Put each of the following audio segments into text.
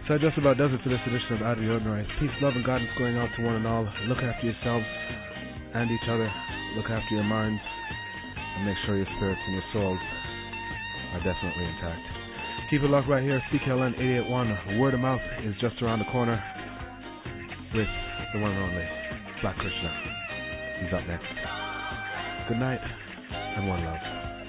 So that just about does it for this edition of Out of the Ordinary. Peace, love, and guidance going out to one and all. Look after yourselves and each other. Look after your minds. And make sure your spirits and your souls are definitely intact. Keep it locked right here. CKLN 88.1. Word of mouth is just around the corner with the one and only Black Krishna. He's up next. Good night and one love.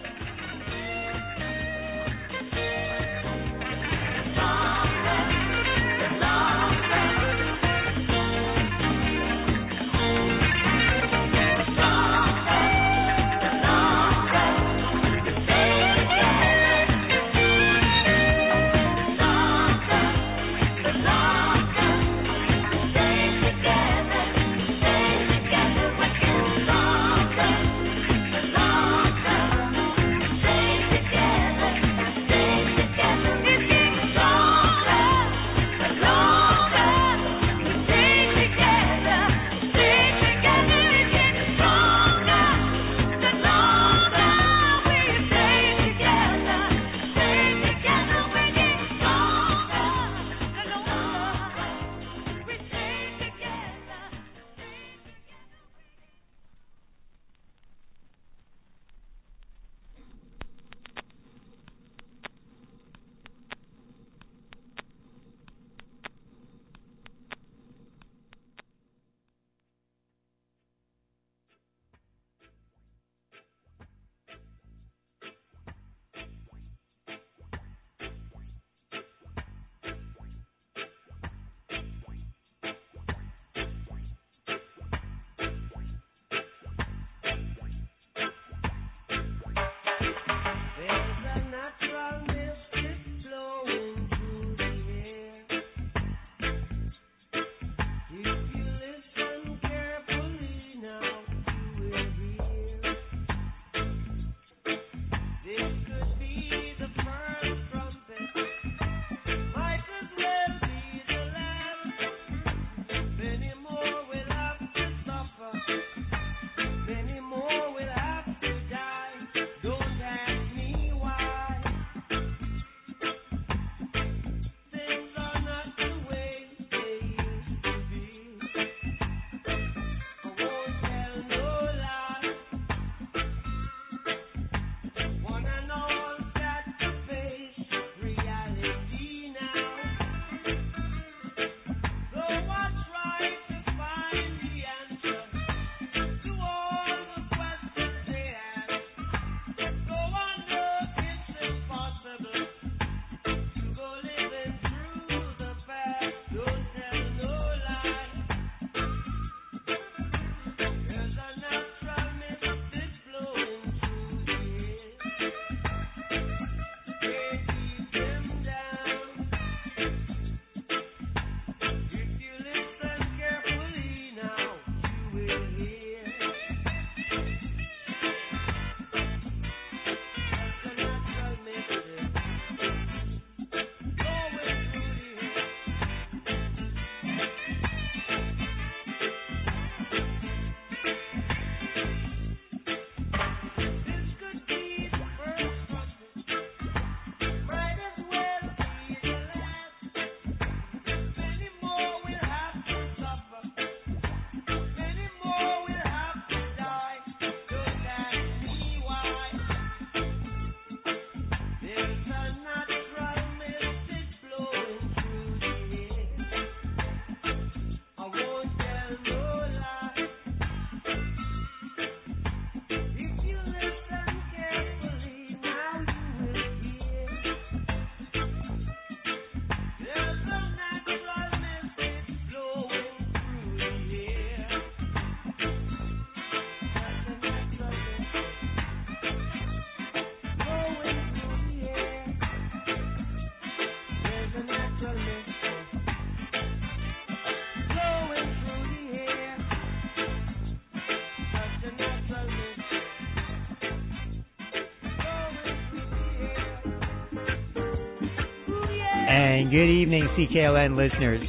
And good evening, CKLN listeners.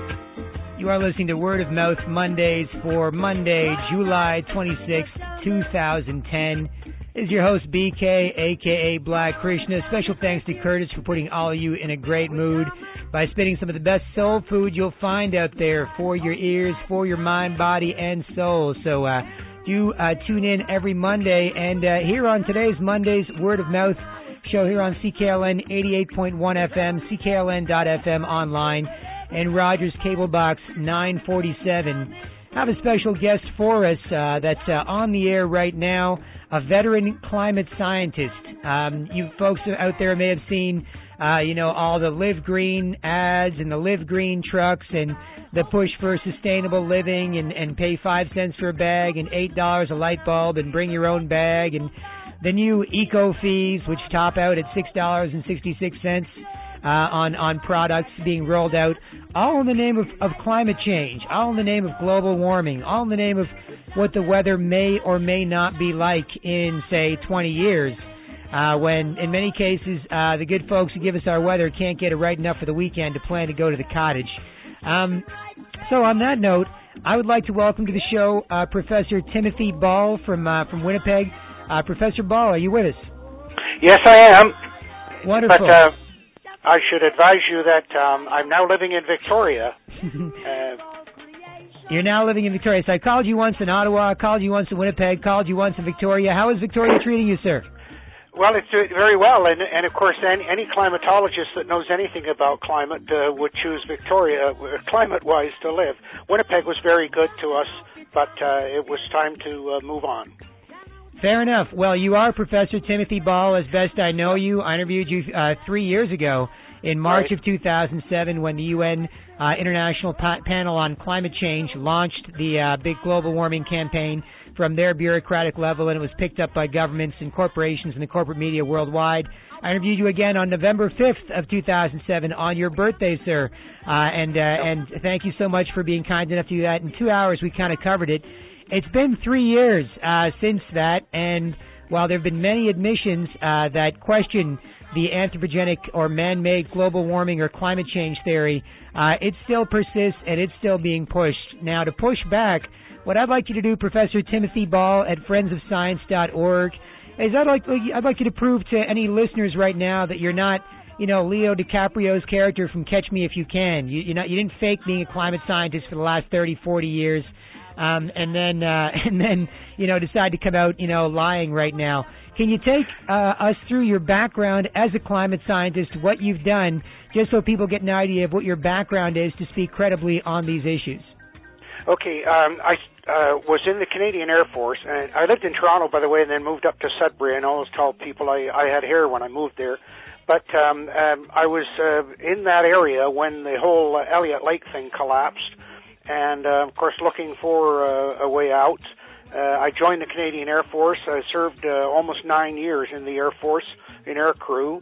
You are listening to Word of Mouth Mondays for Monday, July 26, 2010. This is your host, BK, a.k.a. Black Krishna. Special thanks to Curtis for putting all of you in a great mood. by spinning some of the best soul food you'll find out there for your ears, for your mind, body, and soul. So do tune in every Monday. And here on today's Monday's Word of Mouth show here on CKLN 88.1 FM, CKLN.FM online, and Rogers Cable Box 947. Have a special guest for us that's on the air right now, a veteran climate scientist. You folks out there may have seen, all the Live Green ads and the Live Green trucks and the push for sustainable living and pay 5 cents for a bag and $8 a light bulb and bring your own bag, and the new eco fees, which top out at $6.66 on products being rolled out, all in the name of climate change, all in the name of global warming, all in the name of what the weather may or may not be like in, say, 20 years, when, in many cases, the good folks who give us our weather can't get it right enough for the weekend to plan to go to the cottage. So on that note, I would like to welcome to the show Professor Timothy Ball from Winnipeg. Professor Ball, are you with us? Yes, I am. Wonderful. But I should advise you that I'm now living in Victoria. You're now living in Victoria. So I called you once in Ottawa, called you once in Winnipeg, called you once in Victoria. How is Victoria treating you, sir? Well, it's very well, and of course, any climatologist that knows anything about climate would choose Victoria, climate-wise, to live. Winnipeg was very good to us, but it was time to move on. Fair enough. Well, you are Professor Timothy Ball, as best I know you. I interviewed you 3 years ago in March of 2007 when the UN International Panel on Climate Change launched the big global warming campaign from their bureaucratic level, and it was picked up by governments and corporations and the corporate media worldwide. I interviewed you again on November 5th of 2007 on your birthday, sir. And thank you so much for being kind enough to do that. In 2 hours, we kind of covered it. It's been 3 years since that, and while there have been many admissions that question the anthropogenic or man-made global warming or climate change theory, it still persists and it's still being pushed. Now, to push back, what I'd like you to do, Professor Timothy Ball at friendsofscience.org, is I'd like you to prove to any listeners right now that you're not, Leo DiCaprio's character from Catch Me If You Can. You didn't fake being a climate scientist for the last 30, 40 years. And then decide to come out, lying right now. Can you take us through your background as a climate scientist, what you've done, just so people get an idea of what your background is to speak credibly on these issues? Okay, I was in the Canadian Air Force, and I lived in Toronto, by the way, and then moved up to Sudbury, and I always tell people I had hair when I moved there. But I was in that area when the whole Elliott Lake thing collapsed, and, of course, looking for a way out. I joined the Canadian Air Force. I served almost 9 years in the Air Force, in air crew.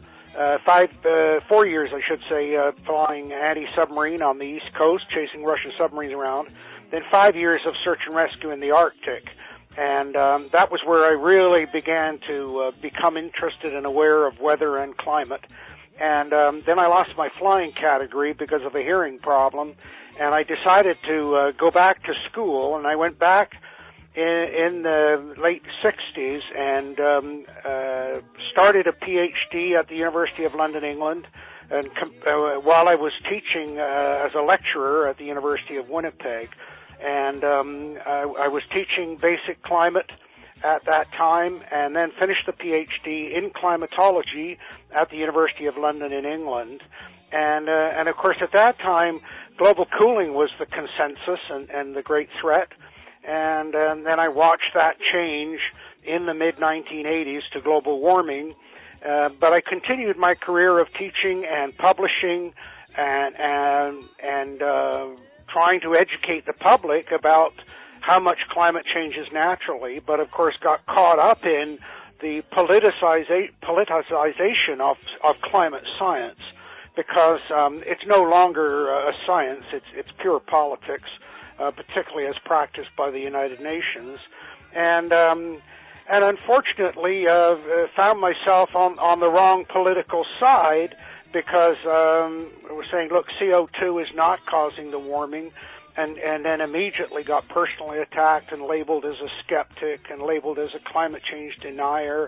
4 years, I should say, flying anti-submarine on the East Coast, chasing Russian submarines around. Then 5 years of search and rescue in the Arctic. And that was where I really began to become interested and aware of weather and climate. And then I lost my flying category because of a hearing problem. And I decided to go back to school, and I went back in the late 60s and started a PhD at the University of London, England, and while I was teaching as a lecturer at the University of Winnipeg. And I was teaching basic climate at that time, and then finished the PhD in climatology at the University of London in England. And of course, at that time, global cooling was the consensus and the great threat. And then I watched that change in the mid-1980s to global warming. But I continued my career of teaching and publishing and trying to educate the public about how much climate changes naturally, but of course got caught up in the politicization of climate science, because it's no longer a science, it's pure politics, particularly as practiced by the United Nations. And unfortunately found myself on the wrong political side, because we're saying, look, CO2 is not causing the warming, and then immediately got personally attacked and labeled as a skeptic and labeled as a climate change denier.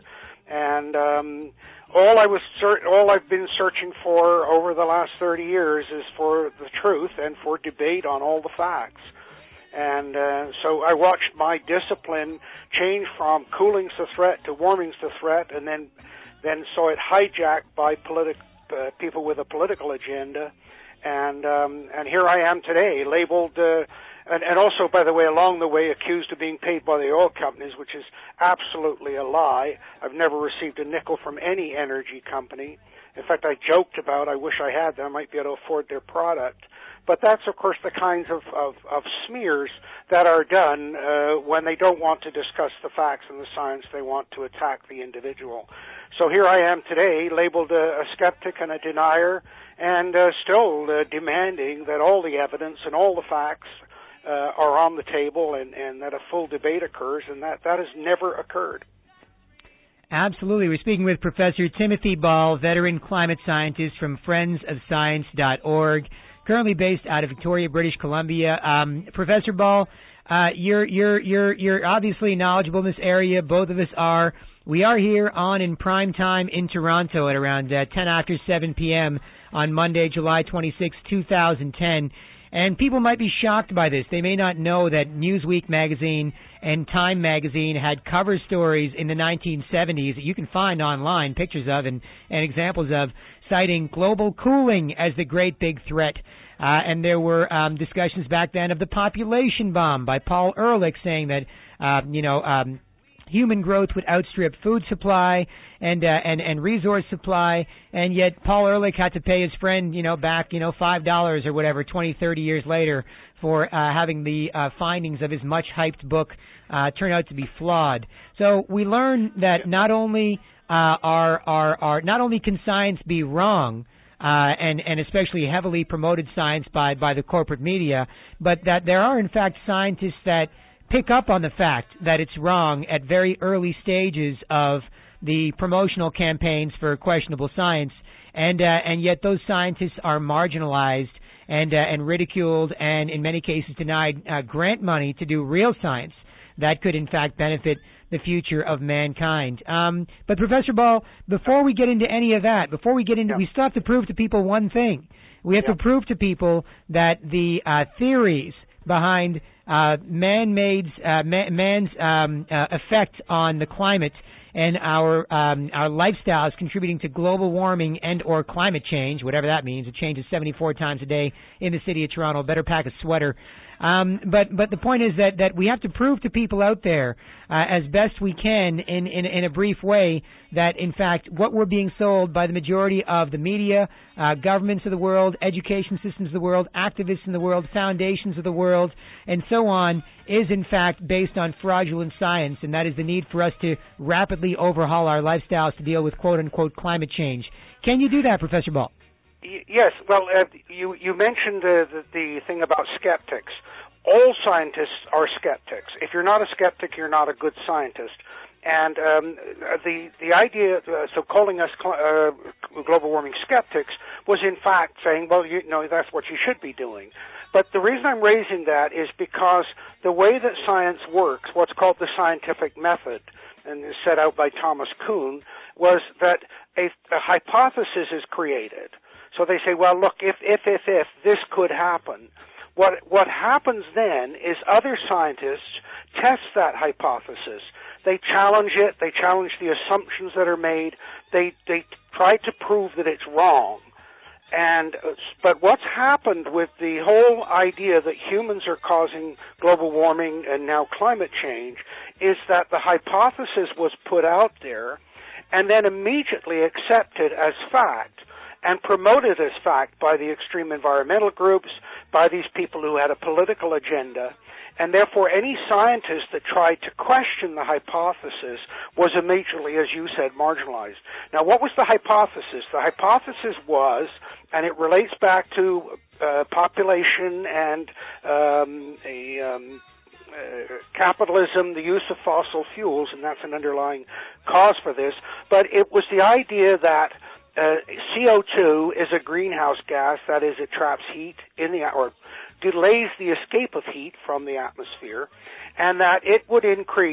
And all I've been searching for over the last 30 years is for the truth and for debate on all the facts. And so I watched my discipline change from cooling's the threat to warming's the threat, and then saw it hijacked by people with a political agenda. And here I am today, labeled, and also, by the way, along the way, accused of being paid by the oil companies, which is absolutely a lie. I've never received a nickel from any energy company. In fact, I joked about I wish I had them. I might be able to afford their product. But that's, of course, the kinds of smears that are done when they don't want to discuss the facts and the science. They want to attack the individual. So here I am today, labeled a skeptic and a denier, and still demanding that all the evidence and all the facts are on the table and that a full debate occurs, and that has never occurred. Absolutely. We're speaking with Professor Timothy Ball, veteran climate scientist from friendsofscience.org, currently based out of Victoria, British Columbia. Professor Ball, you're obviously knowledgeable in this area. Both of us are. We are here on in prime time in Toronto at around 10 after 7 p.m. on Monday, July 26, 2010. And people might be shocked by this. They may not know that Newsweek magazine and Time magazine had cover stories in the 1970s that you can find online, pictures of and examples of, citing global cooling as the great big threat. And there were discussions back then of the population bomb by Paul Ehrlich, saying that, human growth would outstrip food supply and resource supply, and yet Paul Ehrlich had to pay his friend, back, $5 or whatever, 20, 30 years later for having the findings of his much hyped book turn out to be flawed. So we learn that not only can science be wrong, and especially heavily promoted science by the corporate media, but that there are in fact scientists that pick up on the fact that it's wrong at very early stages of the promotional campaigns for questionable science, and yet those scientists are marginalized and ridiculed and in many cases denied grant money to do real science that could in fact benefit the future of mankind. But Professor Ball, before we get into any of that, we still have to prove to people one thing. We have to prove to people that the theories behind man's effect on the climate and our lifestyles contributing to global warming and or climate change, whatever that means. It changes 74 times a day in the city of Toronto. Better pack a sweater. But the point is that we have to prove to people out there as best we can in a brief way that in fact what we're being sold by the majority of the media, governments of the world, education systems of the world, activists in the world, foundations of the world, and so on is in fact based on fraudulent science, and that is the need for us to rapidly overhaul our lifestyles to deal with quote unquote climate change. Can you do that, Professor Ball? Yes. Well, you mentioned the thing about skeptics. All scientists are skeptics. If you're not a skeptic, you're not a good scientist. And the idea, so calling us global warming skeptics, was in fact saying, well, that's what you should be doing. But the reason I'm raising that is because the way that science works, what's called the scientific method, and is set out by Thomas Kuhn, was that a hypothesis is created. So they say, well, look, if this could happen. What happens then is other scientists test that hypothesis. They challenge it. They challenge the assumptions that are made. They try to prove that it's wrong. But what's happened with the whole idea that humans are causing global warming and now climate change is that the hypothesis was put out there and then immediately accepted as fact and promoted as fact by the extreme environmental groups, by these people who had a political agenda, and therefore any scientist that tried to question the hypothesis was immediately, as you said, marginalized. Now, what was the hypothesis? The hypothesis was, and it relates back to population and capitalism, the use of fossil fuels, and that's an underlying cause for this, but it was the idea that CO2 is a greenhouse gas, that is, it traps heat in or delays the escape of heat from the atmosphere, and that it would increase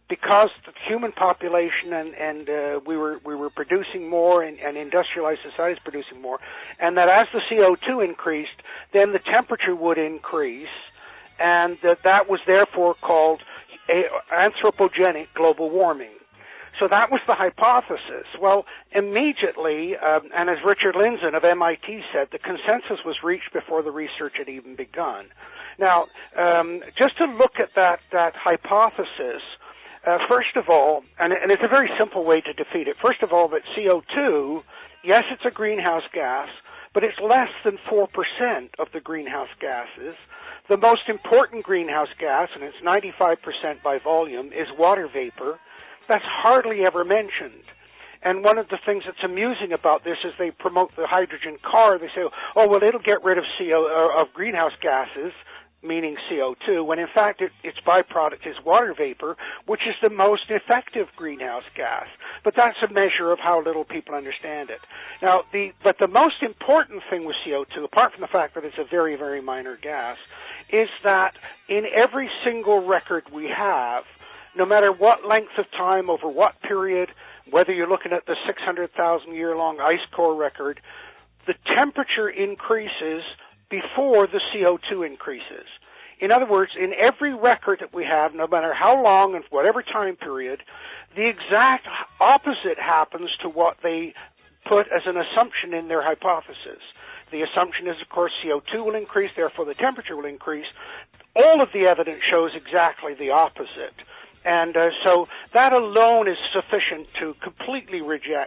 because the human population and we were producing more, and industrialized society is producing more, and that as the CO2 increased, then the temperature would increase, and that was therefore called anthropogenic global warming. So that was the hypothesis. Well, immediately, and as Richard Lindzen of MIT said, the consensus was reached before the research had even begun. Now, just to look at that hypothesis, first of all, and it's a very simple way to defeat it. First of all, that CO2, yes, it's a greenhouse gas, but it's less than 4% of the greenhouse gases. The most important greenhouse gas, and it's 95% by volume, is water vapor. That's hardly ever mentioned. And one of the things that's amusing about this is they promote the hydrogen car. They say, oh, well, it'll get rid of greenhouse gases, meaning CO2, when in fact its byproduct is water vapor, which is the most effective greenhouse gas. But that's a measure of how little people understand it. Now, but the most important thing with CO2, apart from the fact that it's a very, very minor gas, is that in every single record we have, no matter what length of time, over what period, whether you're looking at the 600,000-year-long ice core record, the temperature increases before the CO2 increases. In other words, in every record that we have, no matter how long and whatever time period, the exact opposite happens to what they put as an assumption in their hypothesis. The assumption is, of course, CO2 will increase, therefore the temperature will increase. All of the evidence shows exactly the opposite. And so that alone is sufficient to completely reject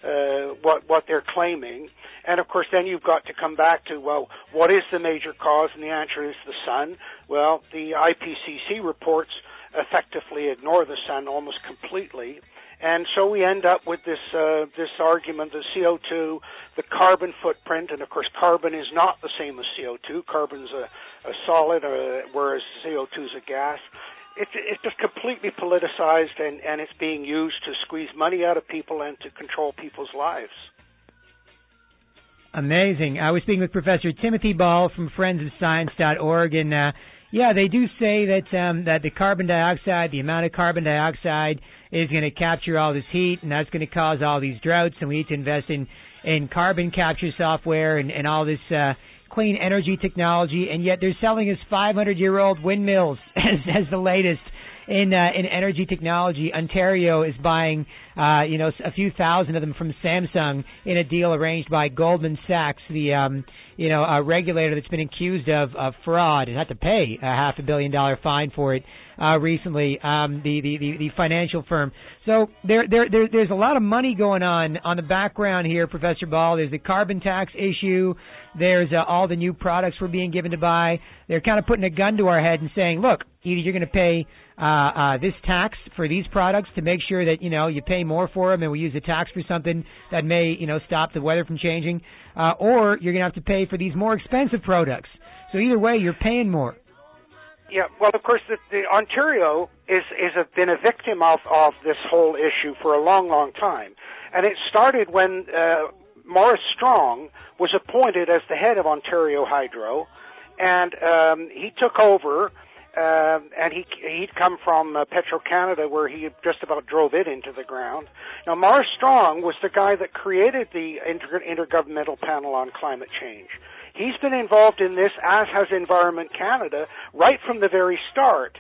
what they're claiming. And, of course, then you've got to come back to, well, what is the major cause? And the answer is the sun. Well, the IPCC reports effectively ignore the sun almost completely. And so we end up with this argument, the CO2, the carbon footprint, and, of course, carbon is not the same as CO2. Carbon's a solid, whereas CO2 is a gas. It's just completely politicized, and it's being used to squeeze money out of people and to control people's lives. Amazing. I was speaking with Professor Timothy Ball from friendsofscience.org, and they do say that the carbon dioxide, the amount of carbon dioxide is going to capture all this heat, and that's going to cause all these droughts, and we need to invest in carbon capture software and all this clean energy technology, and yet they're selling us 500-year-old windmills as the latest in energy technology. Ontario is buying a few thousand of them from Samsung in a deal arranged by Goldman Sachs, the a regulator that's been accused of fraud and had to pay a $500 million fine for it recently. The financial firm. So there's a lot of money going on the background here, Professor Ball. There's the carbon tax issue. There's all the new products we're being given to buy. They're kind of putting a gun to our head and saying, look, either you're going to pay this tax for these products to make sure that, you pay more for them, and we use the tax for something that may, stop the weather from changing, or you're going to have to pay for these more expensive products. So either way, you're paying more. Yeah, well, of course, the Ontario is been a victim of this whole issue for a long, long time. And it started when Maurice Strong was appointed as the head of Ontario Hydro, and he took over, and he'd come from Petro-Canada, where he just about drove it into the ground. Now, Maurice Strong was the guy that created the Intergovernmental Panel on Climate Change. He's been involved in this, as has Environment Canada, right from the very start.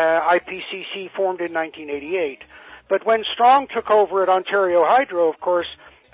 IPCC formed in 1988. But when Strong took over at Ontario Hydro, of course,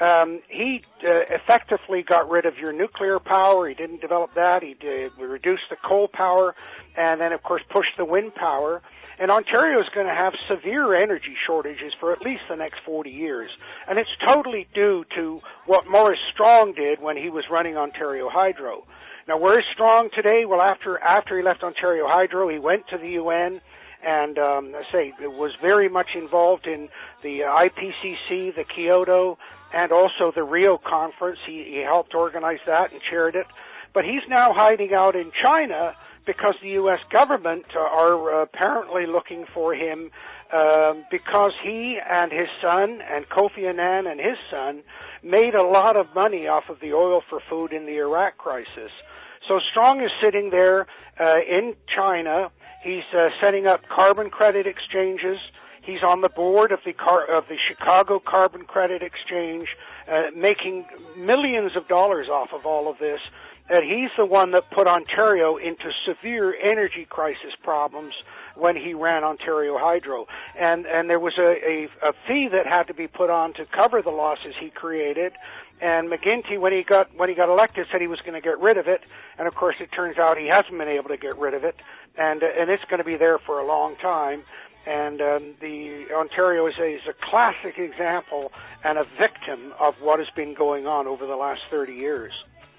he effectively got rid of your nuclear power. He didn't develop that. He reduced the coal power, and then, of course, pushed the wind power. And Ontario is going to have severe energy shortages for at least the next 40 years. And it's totally due to what Maurice Strong did when he was running Ontario Hydro. Now, where is Strong today? Well, after he left Ontario Hydro, he went to the UN and, was very much involved in the IPCC, the Kyoto, and also the Rio conference. He helped organize that and chaired it. But he's now hiding out in China because the U.S. government are apparently looking for him because he and his son, and Kofi Annan and his son, made a lot of money off of the oil for food in the Iraq crisis. So Strong is sitting there in China. He's setting up carbon credit exchanges. He's on the board of the Chicago Carbon Credit Exchange, making millions of dollars off of all of this. And he's the one that put Ontario into severe energy crisis problems when he ran Ontario Hydro. And there was a fee that had to be put on to cover the losses he created. And McGuinty, when he got elected, said he was going to get rid of it. And of course, it turns out he hasn't been able to get rid of it. And it's going to be there for a long time. And the Ontario is a classic example and a victim of what has been going on over the last 30 years.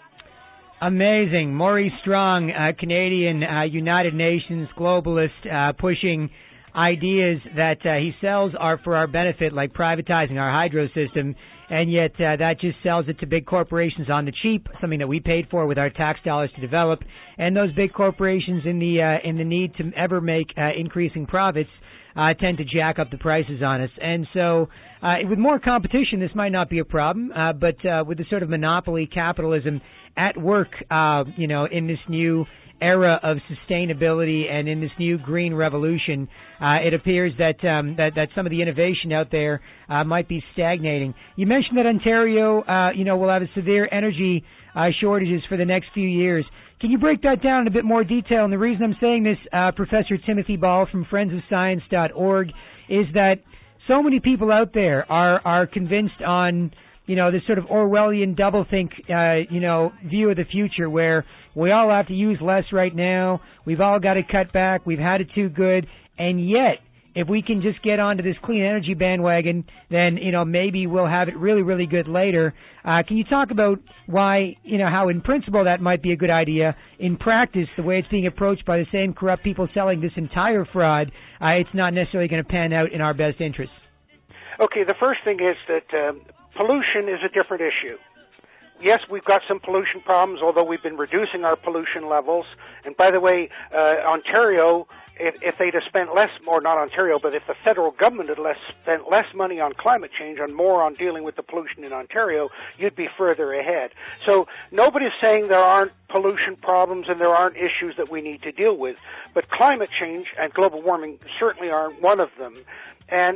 Amazing. Maurice Strong, Canadian United Nations globalist, pushing ideas that he sells are for our benefit, like privatizing our hydro system, and yet that just sells it to big corporations on the cheap, something that we paid for with our tax dollars to develop. And those big corporations, in the need to ever make increasing profits, tend to jack up the prices on us. And so with more competition, this might not be a problem, but with the sort of monopoly capitalism at work, in this new era of sustainability and in this new green revolution, it appears that some of the innovation out there might be stagnating. You mentioned that Ontario, will have a severe energy shortages for the next few years. Can you break that down in a bit more detail? And the reason I'm saying this, Professor Timothy Ball from friendsofscience.org, is that so many people out there are convinced on this sort of Orwellian doublethink, view of the future where we all have to use less right now. We've all got to cut back. We've had it too good. And yet, if we can just get onto this clean energy bandwagon, then, maybe we'll have it really, really good later. Can you talk about why, how in principle that might be a good idea? In practice, the way it's being approached by the same corrupt people selling this entire fraud, it's not necessarily going to pan out in our best interests. Okay, the first thing is that pollution is a different issue. Yes, we've got some pollution problems, although we've been reducing our pollution levels. And by the way, Ontario, if they'd have spent less, or not Ontario, but if the federal government had spent less money on climate change and more on dealing with the pollution in Ontario, you'd be further ahead. So nobody's saying there aren't pollution problems and there aren't issues that we need to deal with. But climate change and global warming certainly aren't one of them. And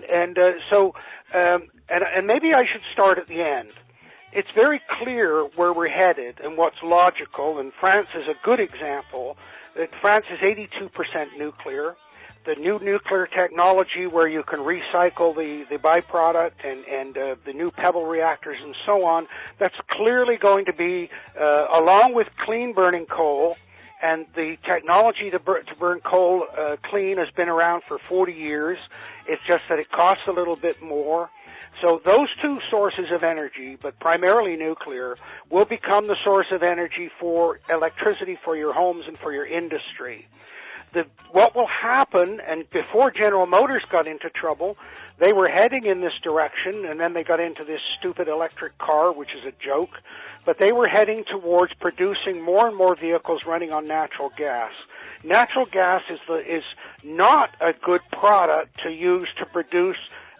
maybe I should start at the end. It's very clear where we're headed and what's logical, and France is a good example. That France is 82% nuclear. The new nuclear technology where you can recycle the byproduct and the new pebble reactors and so on, that's clearly going to be, along with clean burning coal, and the technology to burn coal clean has been around for 40 years. It's just that it costs a little bit more. So those two sources of energy, but primarily nuclear, will become the source of energy for electricity for your homes and for your industry. What will happen, and before General Motors got into trouble, they were heading in this direction, and then they got into this stupid electric car, which is a joke, but they were heading towards producing more and more vehicles running on natural gas. Natural gas is not a good product to use to produce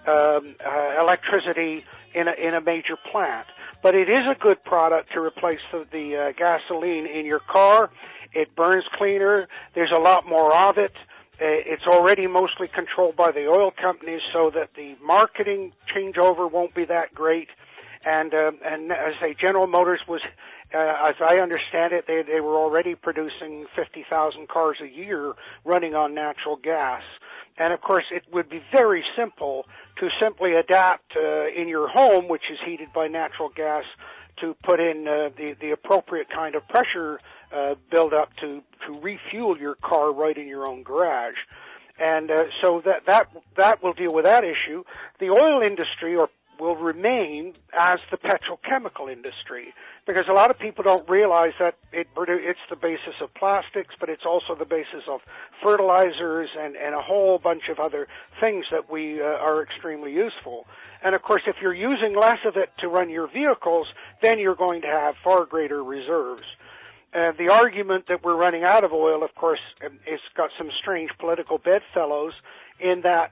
electricity in a major plant, but it is a good product to replace the gasoline in your car. It burns cleaner. There's a lot more of it. It's already mostly controlled by the oil companies, so that the marketing changeover won't be that great. And as I say, General Motors was, as I understand it, they were already producing 50,000 cars a year running on natural gas. And, of course, it would be very simple to simply adapt in your home, which is heated by natural gas, to put in the appropriate kind of pressure build-up to refuel your car right in your own garage. And so that will deal with that issue. The oil industry will remain as the petrochemical industry, because a lot of people don't realize that it's the basis of plastics, but it's also the basis of fertilizers and a whole bunch of other things that we are extremely useful. And of course, if you're using less of it to run your vehicles, then you're going to have far greater reserves. The argument that we're running out of oil, of course, it's got some strange political bedfellows in that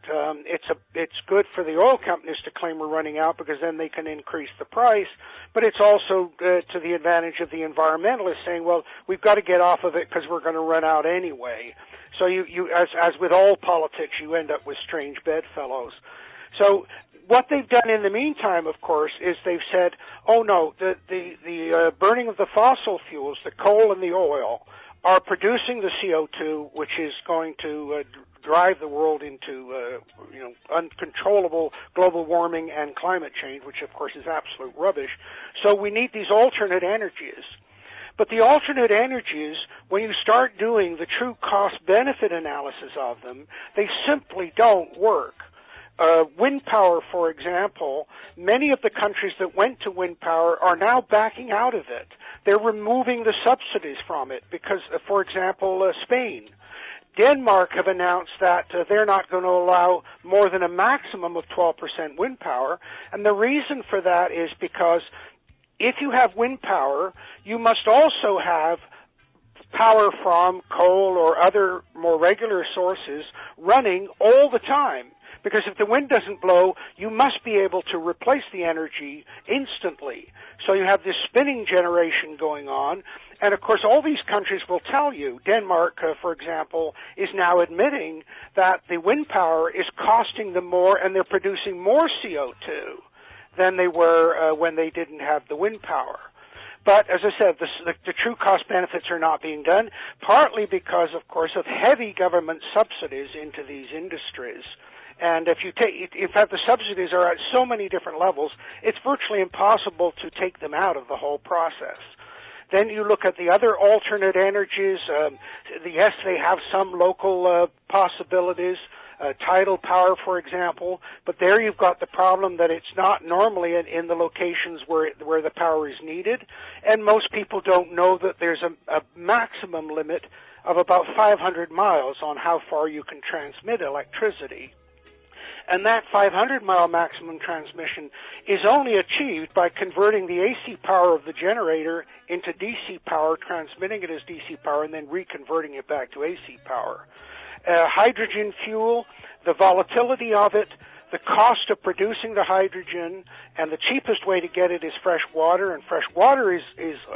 it's good for the oil companies to claim we're running out because then they can increase the price, but it's also to the advantage of the environmentalists saying, well, we've got to get off of it because we're going to run out anyway. So you as with all politics, you end up with strange bedfellows. So what they've done in the meantime, of course, is they've said, oh no, the burning of the fossil fuels, the coal and the oil, are producing the CO2, which is going to drive the world into uncontrollable global warming and climate change, which of course is absolute rubbish. So we need these alternate energies. But the alternate energies, when you start doing the true cost-benefit analysis of them, they simply don't work. Wind power, for example, many of the countries that went to wind power are now backing out of it. They're removing the subsidies from it because, for example, Spain. Denmark have announced that they're not going to allow more than a maximum of 12% wind power, and the reason for that is because if you have wind power, you must also have power from coal or other more regular sources running all the time. Because if the wind doesn't blow, you must be able to replace the energy instantly. So you have this spinning generation going on. And, of course, all these countries will tell you, Denmark, for example, is now admitting that the wind power is costing them more and they're producing more CO2 than they were when they didn't have the wind power. But, as I said, the true cost benefits are not being done, partly because, of course, of heavy government subsidies into these industries. And in fact, the subsidies are at so many different levels, it's virtually impossible to take them out of the whole process. Then you look at the other alternate energies. Yes, they have some local possibilities, tidal power, for example, but there you've got the problem that it's not normally in the locations where the power is needed, and most people don't know that there's a maximum limit of about 500 miles on how far you can transmit electricity. And that 500-mile maximum transmission is only achieved by converting the AC power of the generator into DC power, transmitting it as DC power, and then reconverting it back to AC power. Hydrogen fuel, the volatility of it, the cost of producing the hydrogen, and the cheapest way to get it is fresh water, and fresh water is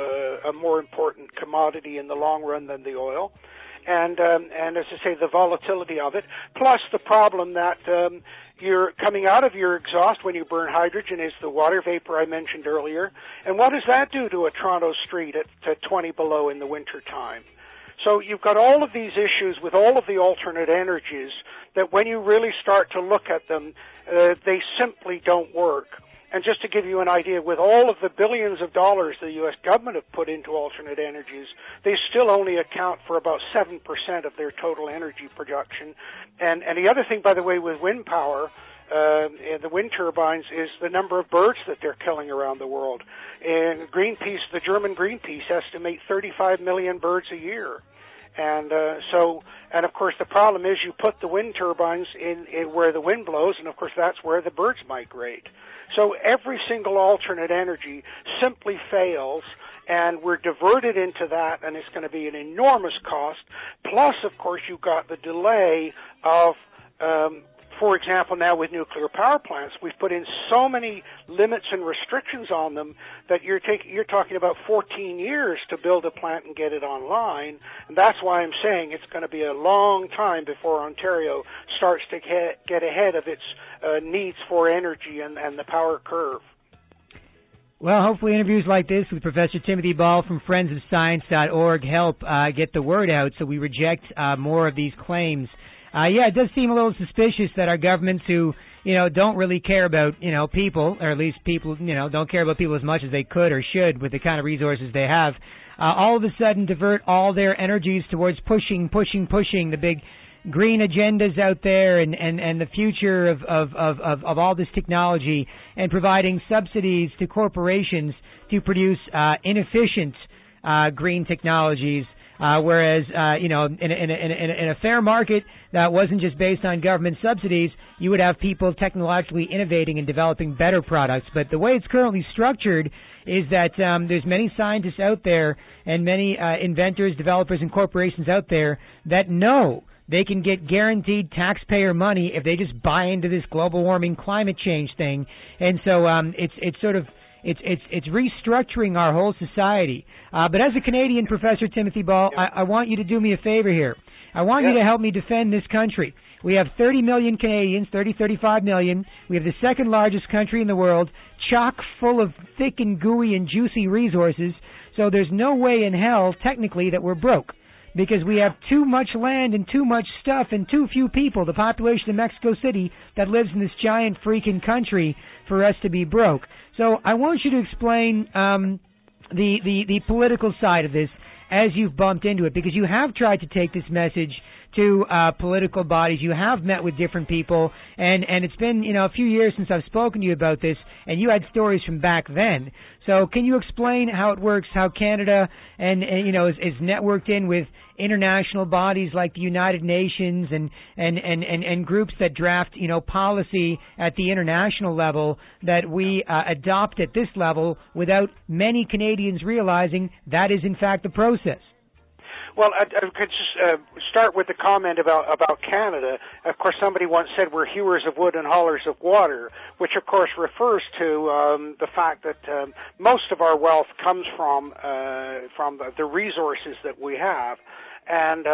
a more important commodity in the long run than the oil. And as I say, the volatility of it, plus the problem that you're coming out of your exhaust when you burn hydrogen is the water vapor I mentioned earlier. And what does that do to a Toronto street at 20 below in the winter time? So you've got all of these issues with all of the alternate energies that when you really start to look at them, they simply don't work. And just to give you an idea, with all of the billions of dollars the U.S. government have put into alternate energies, they still only account for about 7% of their total energy production. And the other thing, by the way, with wind power, the wind turbines, is the number of birds that they're killing around the world. And Greenpeace, the German Greenpeace, estimate 35 million birds a year. And of course, the problem is you put the wind turbines in where the wind blows, and of course that's where the birds migrate. So every single alternate energy simply fails, and we're diverted into that, and it's going to be an enormous cost. Plus, of course, you've got the delay of, for example, now with nuclear power plants, we've put in so many limits and restrictions on them that you're talking about 14 years to build a plant and get it online. And that's why I'm saying it's going to be a long time before Ontario starts to get ahead of its needs for energy and the power curve. Well, hopefully interviews like this with Professor Timothy Ball from friendsofscience.org help get the word out so we reject more of these claims. It does seem a little suspicious that our governments who, don't really care about, people, or at least people, don't care about people as much as they could or should with the kind of resources they have, all of a sudden divert all their energies towards pushing the big green agendas out there and the future of all this technology and providing subsidies to corporations to produce inefficient green technologies Whereas, in a fair market that wasn't just based on government subsidies, you would have people technologically innovating and developing better products. But the way it's currently structured is that there's many scientists out there and many inventors, developers, and corporations out there that know they can get guaranteed taxpayer money if they just buy into this global warming climate change thing. And so it's restructuring our whole society. But as a Canadian, Professor Timothy Ball, I want you to do me a favor here. I want you to help me defend this country. We have 30 million Canadians, 35 million. We have the second largest country in the world, chock full of thick and gooey and juicy resources. So there's no way in hell, technically, that we're broke, because we have too much land and too much stuff and too few people, the population of Mexico City, that lives in this giant freaking country, for us to be broke. So I want you to explain the political side of this as you've bumped into it, because you have tried to take this message to political bodies. You have met with different people, and it's been a few years since I've spoken to you about this, and you had stories from back then. So can you explain how it works, how Canada is networked in with international bodies like the United Nations and groups that draft policy at the international level that we adopt at this level without many Canadians realizing that is in fact the process? Well, I could just start with the comment about Canada. Of course, somebody once said we're hewers of wood and haulers of water, which of course refers to the fact that most of our wealth comes from the resources that we have. And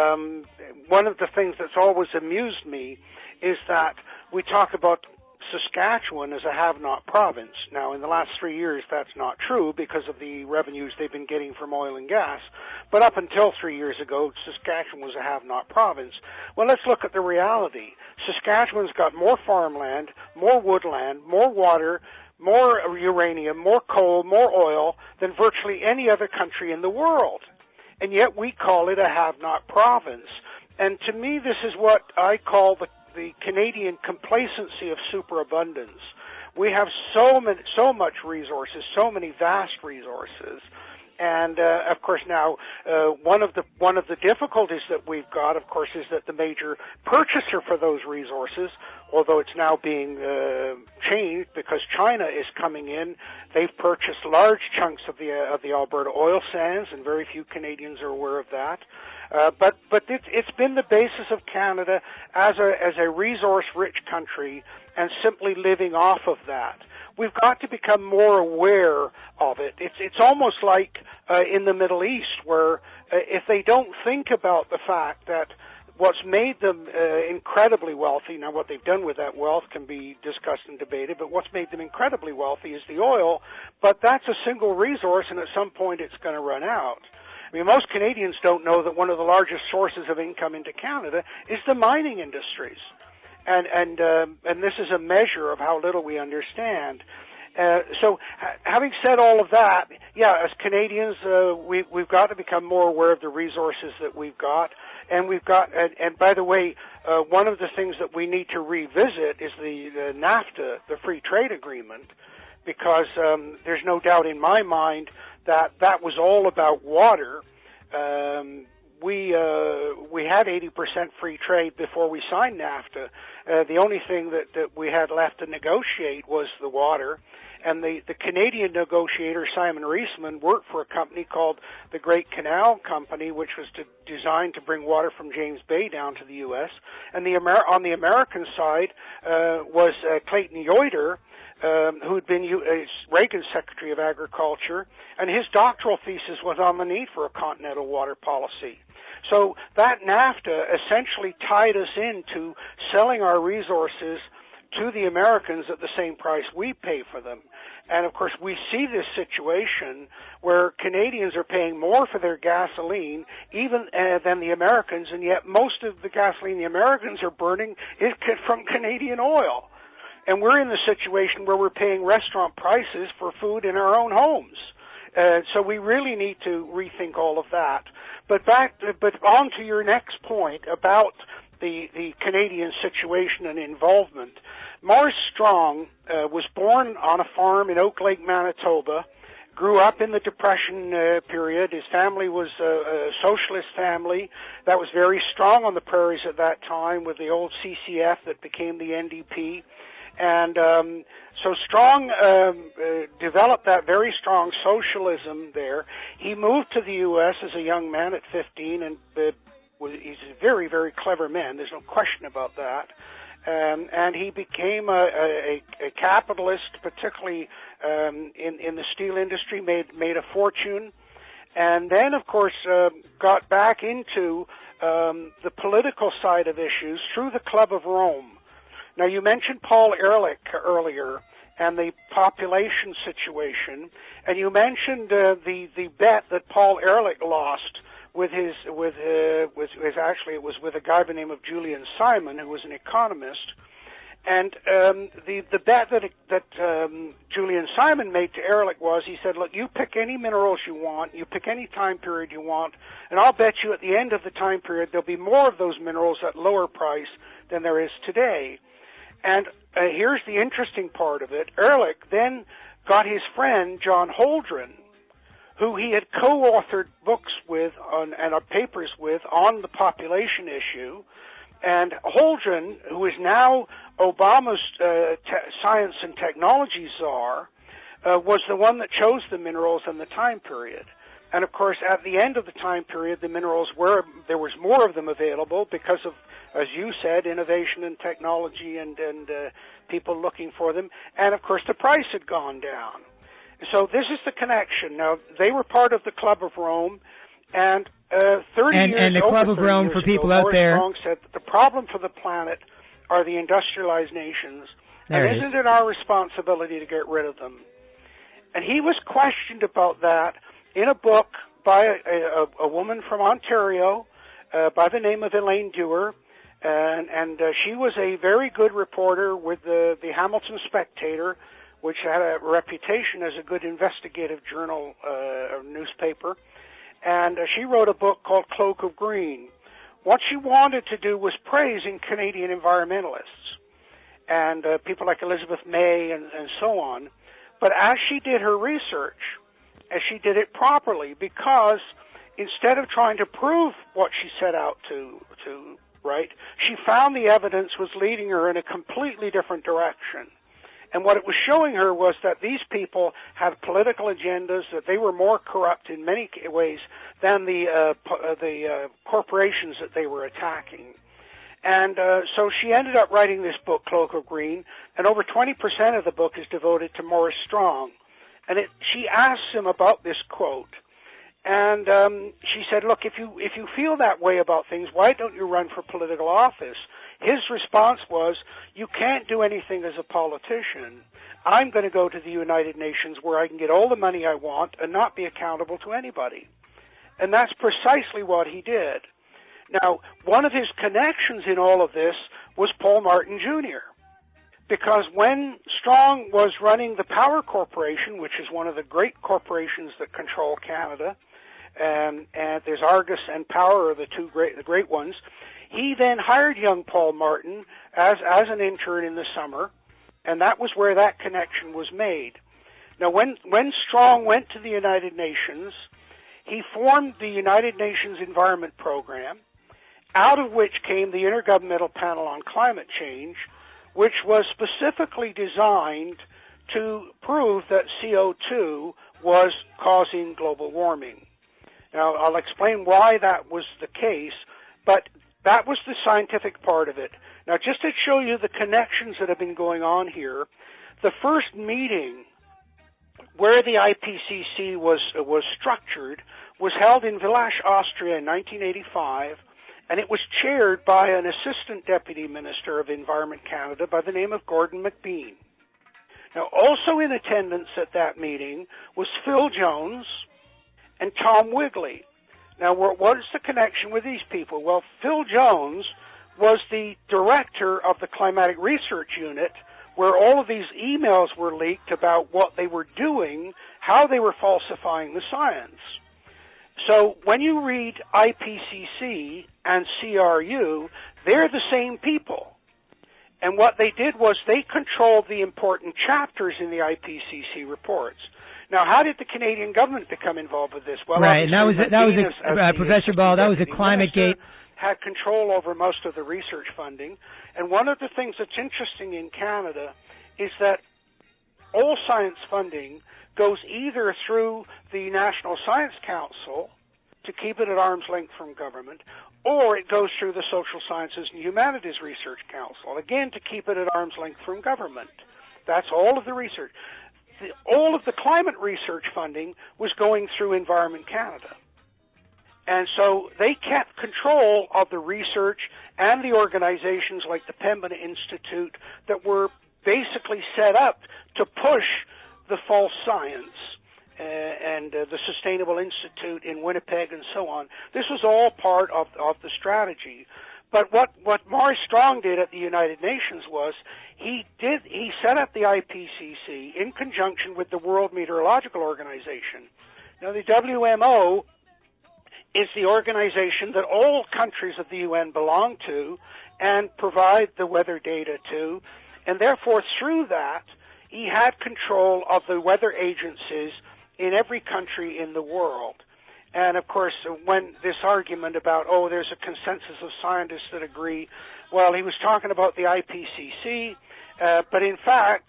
one of the things that's always amused me is that we talk about Saskatchewan as a have-not province. Now, in the last 3 years, that's not true because of the revenues they've been getting from oil and gas. But up until 3 years ago, Saskatchewan was a have-not province. Well, let's look at the reality. Saskatchewan's got more farmland, more woodland, more water, more uranium, more coal, more oil than virtually any other country in the world. And yet we call it a have-not province. And to me, this is what I call the Canadian complacency of superabundance. We have so much resources, so many vast resources, and of course now one of the difficulties that we've got, of course, is that the major purchaser for those resources, although it's now being changed because China is coming in, they've purchased large chunks of the Alberta oil sands, and very few Canadians are aware of that. But it's been the basis of Canada as a resource-rich country and simply living off of that. We've got to become more aware of it. It's almost like in the Middle East, where if they don't think about the fact that what's made them incredibly wealthy, now what they've done with that wealth can be discussed and debated, but what's made them incredibly wealthy is the oil, but that's a single resource, and at some point it's going to run out. I mean, most Canadians don't know that one of the largest sources of income into Canada is the mining industries, and this is a measure of how little we understand. So, having said all of that, as Canadians, we've got to become more aware of the resources that we've got, and we've got. And by the way, one of the things that we need to revisit is the NAFTA, the free trade agreement, because there's no doubt in my mind that was all about water. We had 80% free trade before we signed NAFTA. The only thing that we had left to negotiate was the water. And the Canadian negotiator, Simon Reisman, worked for a company called the Great Canal Company, which was designed to bring water from James Bay down to the U.S. And on the American side was Clayton Yoder, who had been Reagan's Secretary of Agriculture, and his doctoral thesis was on the need for a continental water policy. So that NAFTA essentially tied us into selling our resources to the Americans at the same price we pay for them. And, of course, we see this situation where Canadians are paying more for their gasoline even than the Americans, and yet most of the gasoline the Americans are burning is from Canadian oil. And we're in the situation where we're paying restaurant prices for food in our own homes. So we really need to rethink all of that. But on to your next point about the Canadian situation and involvement. Morris Strong was born on a farm in Oak Lake, Manitoba, grew up in the Depression period. His family was a socialist family that was very strong on the prairies at that time with the old CCF that became the NDP. And so Strong developed that very strong socialism there. He moved to the U.S. as a young man at 15, and he's a very, very clever man. There's no question about that. And he became a capitalist, particularly in the steel industry, made a fortune, and then, of course, got back into the political side of issues through the Club of Rome. Now, you mentioned Paul Ehrlich earlier and the population situation, and you mentioned the bet that Paul Ehrlich lost with actually it was with a guy by the name of Julian Simon, who was an economist. And the bet that Julian Simon made to Ehrlich was, he said, look, you pick any minerals you want, you pick any time period you want, and I'll bet you at the end of the time period there'll be more of those minerals at lower price than there is today. And here's the interesting part of it. Ehrlich then got his friend John Holdren, who he had co-authored books with and papers with on the population issue. And Holdren, who is now Obama's science and technology czar, was the one that chose the minerals and the time period. And, of course, at the end of the time period, the minerals there was more of them available because of, as you said, innovation and technology and people looking for them. And, of course, the price had gone down. So this is the connection. Now, they were part of the Club of Rome, and 30 years and the Club of Rome, for people out there, Strong said that the problem for the planet are the industrialized nations, and isn't it our responsibility to get rid of them? And he was questioned about that in a book by a woman from Ontario by the name of Elaine Dewar, and she was a very good reporter with the Hamilton Spectator, which had a reputation as a good investigative journal or newspaper. And she wrote a book called Cloak of Green. What she wanted to do was praising Canadian environmentalists and people like Elizabeth May and so on. But as she did her research, as she did it properly, because instead of trying to prove what she set out to write, she found the evidence was leading her in a completely different direction. And what it was showing her was that these people had political agendas, that they were more corrupt in many ways than the corporations that they were attacking. And so she ended up writing this book, Cloak of Green, and over 20% of the book is devoted to Morris Strong. And she asks him about this quote. And she said, look, if you feel that way about things, why don't you run for political office? His response was, you can't do anything as a politician. I'm going to go to the United Nations where I can get all the money I want and not be accountable to anybody. And that's precisely what he did. Now, one of his connections in all of this was Paul Martin Jr., because when Strong was running the Power Corporation, which is one of the great corporations that control Canada, and there's Argus and Power are the great ones, he then hired young Paul Martin as an intern in the summer, and that was where that connection was made. Now, when Strong went to the United Nations, he formed the United Nations Environment Program, out of which came the Intergovernmental Panel on Climate Change, which was specifically designed to prove that CO2 was causing global warming. Now, I'll explain why that was the case, but that was the scientific part of it. Now, just to show you the connections that have been going on here, the first meeting where the IPCC was structured was held in Villach, Austria in 1985, and it was chaired by an Assistant Deputy Minister of Environment Canada by the name of Gordon McBean. Now, also in attendance at that meeting was Phil Jones and Tom Wigley. Now, what is the connection with these people? Well, Phil Jones was the director of the Climatic Research Unit, where all of these emails were leaked about what they were doing, how they were falsifying the science. So when you read IPCC and CRU, they're the same people. And what they did was they controlled the important chapters in the IPCC reports. Now, how did the Canadian government become involved with this? Well, right, and that was Professor Ball. That was a ClimateGate. Had control over most of the research funding, and one of the things that's interesting in Canada is that all science funding goes either through the National Science Council to keep it at arm's length from government, or it goes through the Social Sciences and Humanities Research Council, again to keep it at arm's length from government. That's all of the research. All of the climate research funding was going through Environment Canada. And so they kept control of the research and the organizations like the Pembina Institute that were basically set up to push the false science and the Sustainable Institute in Winnipeg and so on. This was all part of the strategy. But what Maurice Strong did at the United Nations was he set up the IPCC in conjunction with the World Meteorological Organization. Now, the WMO is the organization that all countries of the UN belong to and provide the weather data to, and therefore through that he had control of the weather agencies in every country in the world. And of course, when this argument about, there's a consensus of scientists that agree, well, he was talking about the IPCC, but in fact,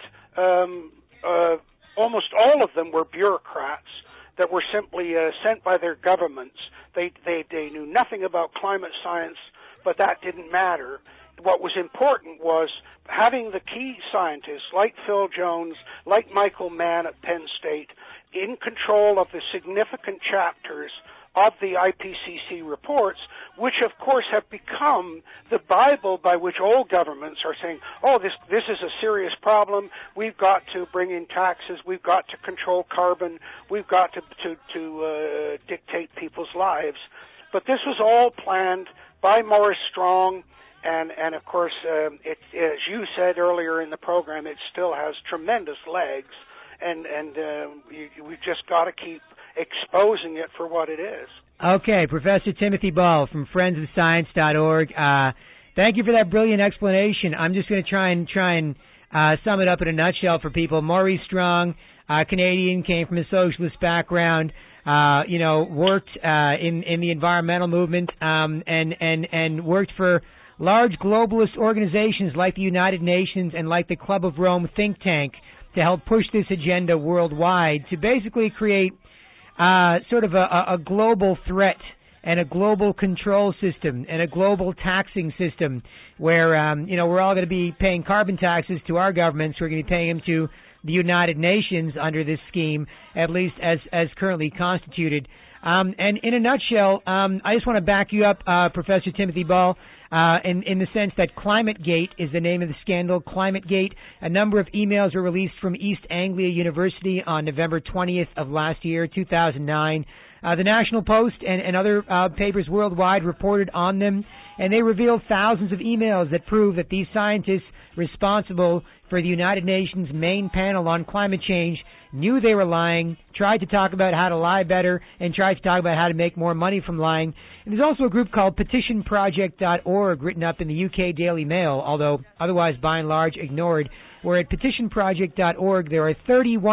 almost all of them were bureaucrats that were simply sent by their governments. They knew nothing about climate science, but that didn't matter. What was important was having the key scientists like Phil Jones, like Michael Mann at Penn State, in control of the significant chapters of the IPCC reports, which of course have become the Bible by which all governments are saying, this is a serious problem, we've got to bring in taxes, we've got to control carbon, we've got to dictate people's lives. But this was all planned by Maurice Strong, and of course, as you said earlier in the program, it still has tremendous legs, and we've just got to keep exposing it for what it is. Okay, Professor Timothy Ball from friendsofscience.org. Thank you for that brilliant explanation. I'm just going to try and sum it up in a nutshell for people. Maurice Strong, Canadian, came from a socialist background, worked in the environmental movement, and worked for large globalist organizations like the United Nations and like the Club of Rome think tank to help push this agenda worldwide to basically create sort of a global threat and a global control system and a global taxing system where, we're all going to be paying carbon taxes to our governments. We're going to be paying them to the United Nations under this scheme, at least as currently constituted. And in a nutshell, I just want to back you up, Professor Timothy Ball, in the sense that ClimateGate is the name of the scandal. ClimateGate. A number of emails were released from East Anglia University on November 20th of last year, 2009. The National Post and other papers worldwide reported on them, and they revealed thousands of emails that prove that these scientists responsible for the United Nations main panel on climate change knew they were lying, tried to talk about how to lie better, and tried to talk about how to make more money from lying. And there's also a group called petitionproject.org written up in the UK Daily Mail, although otherwise by and large ignored, where at petitionproject.org there are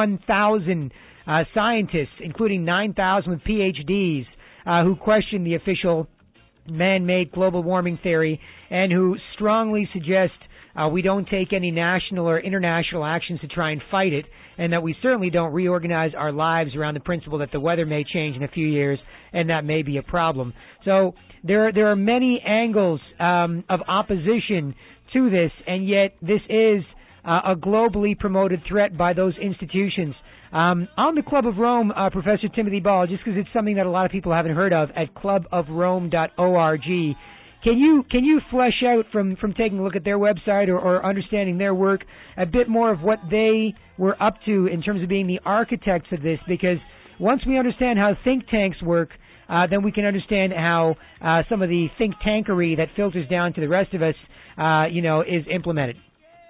31,000 scientists, including 9,000 with PhDs, who question the official man-made global warming theory and who strongly suggest we don't take any national or international actions to try and fight it, and that we certainly don't reorganize our lives around the principle that the weather may change in a few years, and that may be a problem. So there are many angles of opposition to this, and yet this is a globally promoted threat by those institutions. On the Club of Rome, Professor Timothy Ball, just because it's something that a lot of people haven't heard of, at clubofrome.org, can you flesh out from taking a look at their website or understanding their work a bit more of what they were up to in terms of being the architects of this? Because once we understand how think tanks work, then we can understand how some of the think tankery that filters down to the rest of us, is implemented.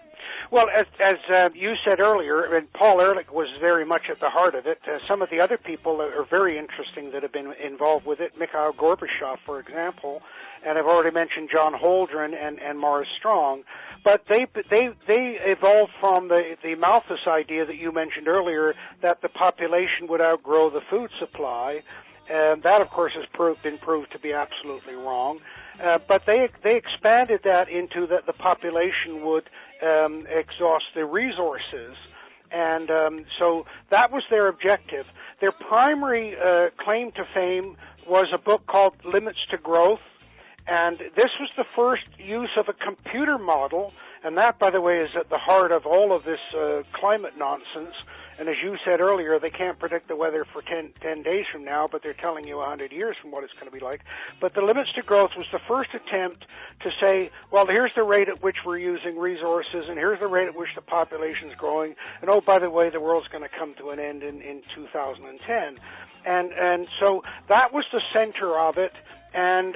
Well, as you said earlier, and Paul Ehrlich was very much at the heart of it, some of the other people that are very interesting that have been involved with it, Mikhail Gorbachev, for example, and I've already mentioned John Holdren and Morris Strong, but they evolved from the Malthus idea that you mentioned earlier that the population would outgrow the food supply. That, of course, has been proved to be absolutely wrong. But they expanded that into that the population would exhaust the resources. And so that was their objective. Their primary claim to fame was a book called Limits to Growth. And this was the first use of a computer model. And that, by the way, is at the heart of all of this climate nonsense. And as you said earlier, they can't predict the weather for 10 days from now, but they're telling you 100 years from what it's going to be like. But the Limits to Growth was the first attempt to say, well, here's the rate at which we're using resources, and here's the rate at which the population's growing, and oh, by the way, the world's going to come to an end in 2010. And so that was the center of it. And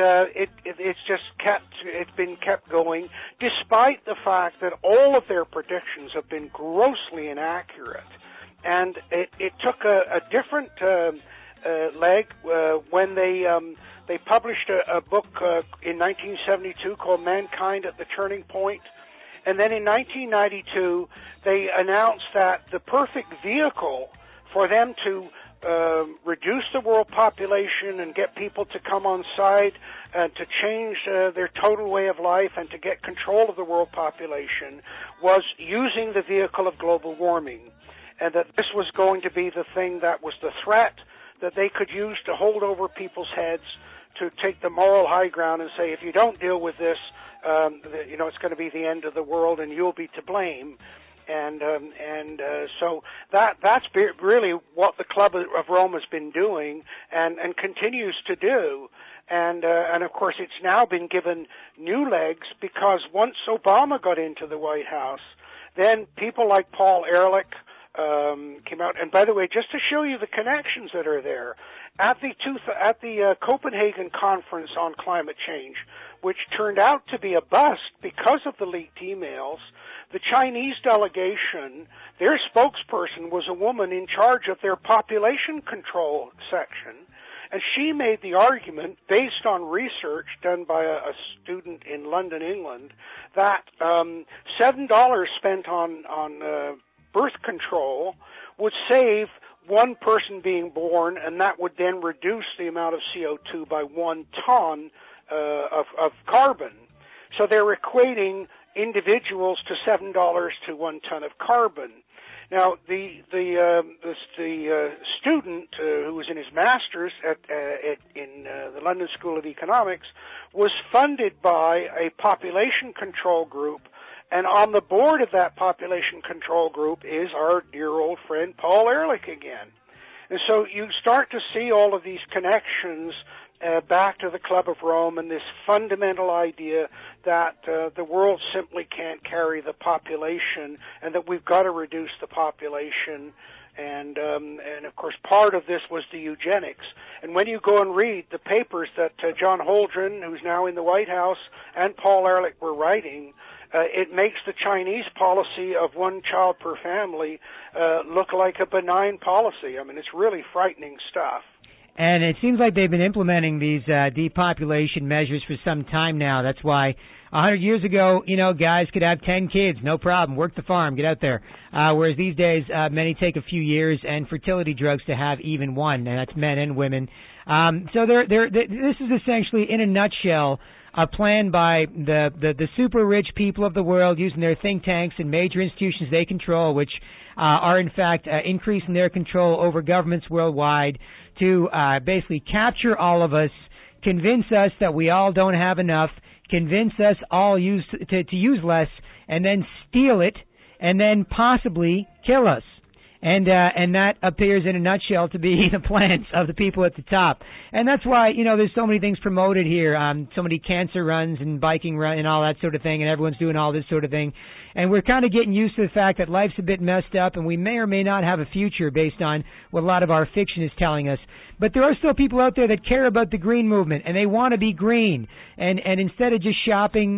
it's been kept going, despite the fact that all of their predictions have been grossly inaccurate. And it took a different leg when they published a book in 1972 called Mankind at the Turning Point. And then in 1992, they announced that the perfect vehicle for them to reduce the world population and get people to come on side and to change their total way of life and to get control of the world population was using the vehicle of global warming. And that this was going to be the thing that was the threat that they could use to hold over people's heads, to take the moral high ground and say, if you don't deal with this, it's going to be the end of the world and you'll be to blame. And so that's really what the Club of Rome has been doing and continues to do. And of course, it's now been given new legs because once Obama got into the White House, then people like Paul Ehrlich came out. And by the way, just to show you the connections that are there, at the Copenhagen Conference on Climate Change, which turned out to be a bust because of the leaked emails, the Chinese delegation, their spokesperson was a woman in charge of their population control section, and she made the argument, based on research done by a student in London, England, that $7 spent on birth control would save one person being born, and that would then reduce the amount of CO2 by 1 ton of carbon. So they're equating individuals to $7 to 1 ton of carbon. Now, the student who was in his master's in the London School of Economics was funded by a population control group, and on the board of that population control group is our dear old friend Paul Ehrlich again. And so you start to see all of these connections back to the Club of Rome and this fundamental idea that the world simply can't carry the population and that we've got to reduce the population. And of course, part of this was the eugenics. And when you go and read the papers that John Holdren, who's now in the White House, and Paul Ehrlich were writing, it makes the Chinese policy of 1 child per family look like a benign policy. I mean, it's really frightening stuff. And it seems like they've been implementing these depopulation measures for some time now. That's why 100 years ago, guys could have 10 kids, no problem, work the farm, get out there. Whereas these days, many take a few years and fertility drugs to have even one, and that's men and women. So this is essentially, in a nutshell, a plan by the super rich people of the world using their think tanks and major institutions they control, which are in fact increasing their control over governments worldwide to basically capture all of us, convince us that we all don't have enough, convince us all to use less, and then steal it, and then possibly kill us. And that appears in a nutshell to be the plans of the people at the top. And that's why, there's so many things promoted here, so many cancer runs and biking run and all that sort of thing, and everyone's doing all this sort of thing. And we're kind of getting used to the fact that life's a bit messed up and we may or may not have a future based on what a lot of our fiction is telling us. But there are still people out there that care about the green movement, and they want to be green. And instead of just shopping,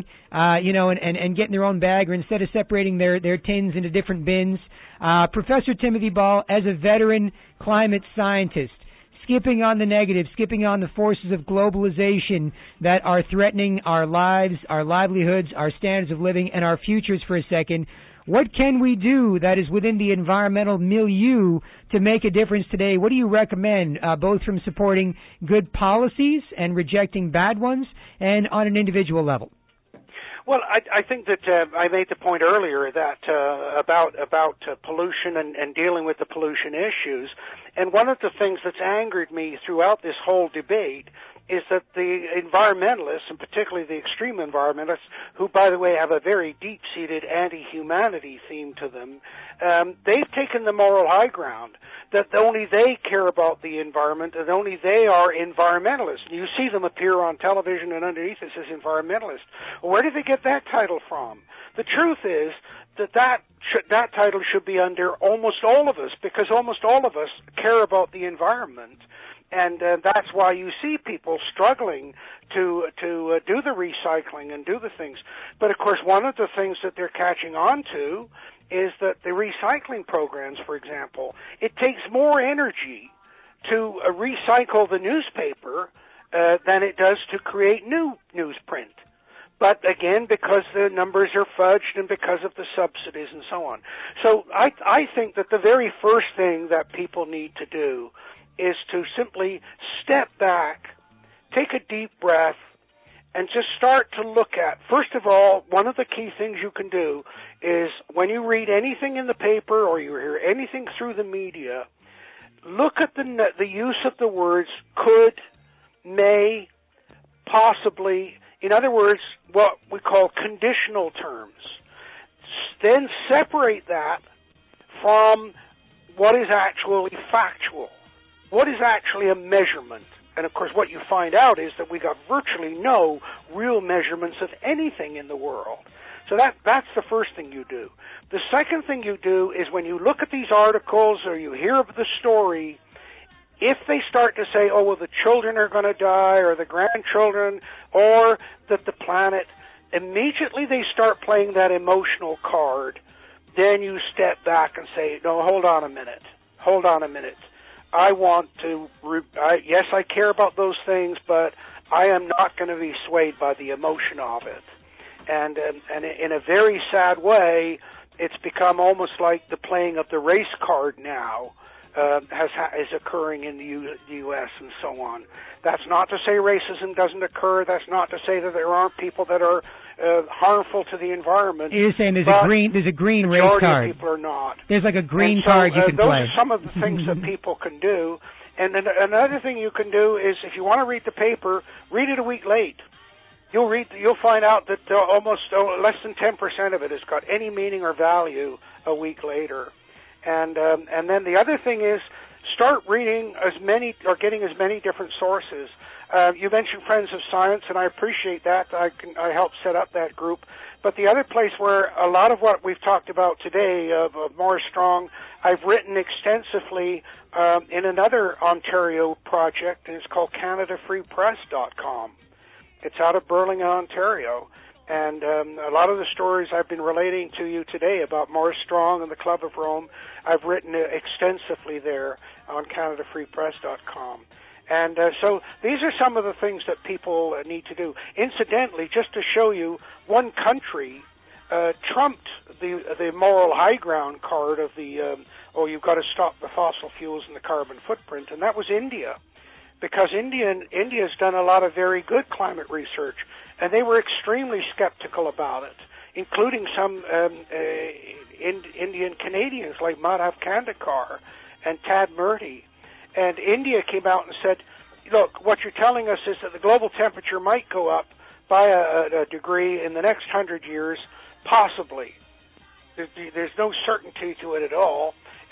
and getting their own bag, or instead of separating their tins into different bins, Professor Timothy Ball, as a veteran climate scientist, skipping on the negative, skipping on the forces of globalization that are threatening our lives, our livelihoods, our standards of living, and our futures for a second, what can we do that is within the environmental milieu to make a difference today? What do you recommend, both from supporting good policies and rejecting bad ones, and on an individual level? Well, I think that I made the point earlier that about pollution and dealing with the pollution issues. And one of the things that's angered me throughout this whole debate is that the environmentalists, and particularly the extreme environmentalists, who, by the way, have a very deep-seated anti-humanity theme to them, they've taken the moral high ground, that only they care about the environment and only they are environmentalists. And you see them appear on television, and underneath it says environmentalist. Well, where did they get that title from? The truth is that title should be under almost all of us, because almost all of us care about the environment. And that's why you see people struggling to do the recycling and do the things. But, of course, one of the things that they're catching on to is that the recycling programs, for example, it takes more energy to recycle the newspaper than it does to create new newsprint. But, again, because the numbers are fudged and because of the subsidies and so on. So I think that the very first thing that people need to do is to simply step back, take a deep breath, and just start to look at, first of all, one of the key things you can do is when you read anything in the paper or you hear anything through the media, look at the use of the words could, may, possibly, in other words, what we call conditional terms. Then separate that from what is actually factual. What is actually a measurement? And, of course, what you find out is that we got virtually no real measurements of anything in the world. So that's the first thing you do. The second thing you do is when you look at these articles or you hear of the story, if they start to say, oh, well, the children are going to die or the grandchildren or that the planet, immediately they start playing that emotional card. Then you step back and say, no, hold on a minute. I want to, yes, I care about those things, but I am not going to be swayed by the emotion of it. And in a very sad way, it's become almost like the playing of the race card now is occurring in the U.S. and so on. That's not to say racism doesn't occur. That's not to say that there aren't people that are harmful to the environment. You're saying there's a green race card. Majority of people are not. There's like a green card you can those play. Those are some of the things that people can do. And then another thing you can do is, if you want to read the paper, read it a week late. You'll find out that almost less than 10% of it has got any meaning or value a week later. And then the other thing is, start reading getting as many different sources. You mentioned Friends of Science, and I appreciate that. I helped set up that group. But the other place where a lot of what we've talked about today, of Morris Strong, I've written extensively in another Ontario project, and it's called CanadaFreePress.com. It's out of Burlington, Ontario. And a lot of the stories I've been relating to you today about Morris Strong and the Club of Rome, I've written extensively there on CanadaFreePress.com. And so these are some of the things that people need to do. Incidentally, just to show you, one country trumped the moral high ground card of you've got to stop the fossil fuels and the carbon footprint, and that was India. Because India's done a lot of very good climate research, and they were extremely skeptical about it, including some Indian Canadians like Madhav Kandekar and Tad Murty. And India came out and said, look, what you're telling us is that the global temperature might go up by a degree in the next 100 years, possibly. There's no certainty to it at all.